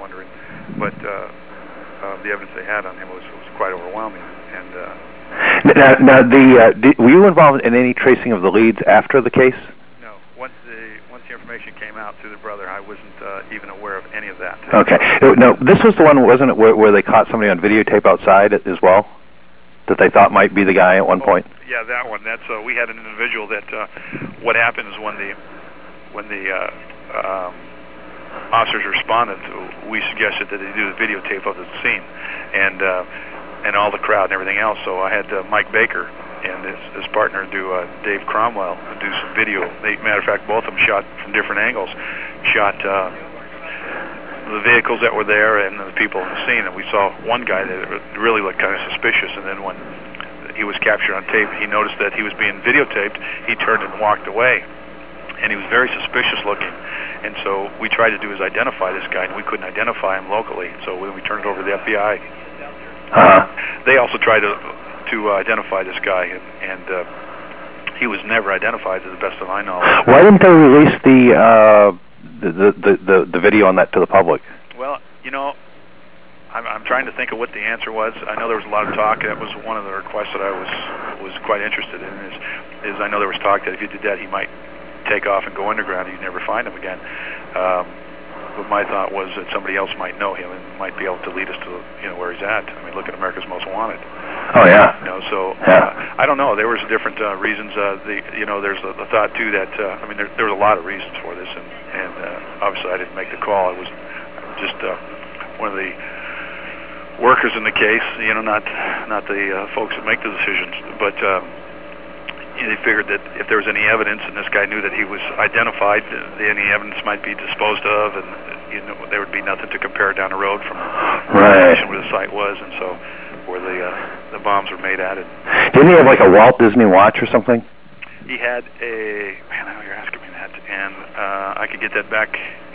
wondering. But the evidence they had on him was quite overwhelming. And now, were you involved in any tracing of the leads after the case? no. Once the information came out through the brother, I wasn't even aware of any of that. Okay. No, this was the one, wasn't it, where they caught somebody on videotape outside as well, that they thought might be the guy at one point? Yeah, that one. That's we had an individual that. What happened is when the officers responded, we suggested that they do the videotape of the scene, and all the crowd and everything else. So I had Mike Baker and his partner do Dave Cromwell do some video. Matter of fact, both of them shot from different angles, shot the vehicles that were there and the people in the scene. And we saw one guy that really looked kind of suspicious. And then when he was captured on tape, he noticed that he was being videotaped. He turned and walked away, and he was very suspicious looking. And so we tried to do is identify this guy, and we couldn't identify him locally. So when we turned it over to the FBI, they also tried to identify this guy, and he was never identified to the best of my knowledge. Why didn't they release the video on that to the public? Well, you know, I'm trying to think of what the answer was. I know there was a lot of talk. That was one of the requests that I was quite interested in. Is I know there was talk that if you did that, he might take off and go underground, and you'd never find him again. But my thought was that somebody else might know him and might be able to lead us to where he's at. I mean, look at America's Most Wanted. Oh yeah. So I don't know. There was different reasons. There's the thought too that I mean there was a lot of reasons for this, and obviously I didn't make the call. I was just one of the workers in the case. Not the folks that make the decisions, but. They figured that if there was any evidence, and this guy knew that he was identified, any evidence might be disposed of, and there would be nothing to compare down the road from the location where the site was, and so where the bombs were made at it. Didn't he have like a Walt Disney watch or something? He had a, man, I know you're asking me that, and I could get that back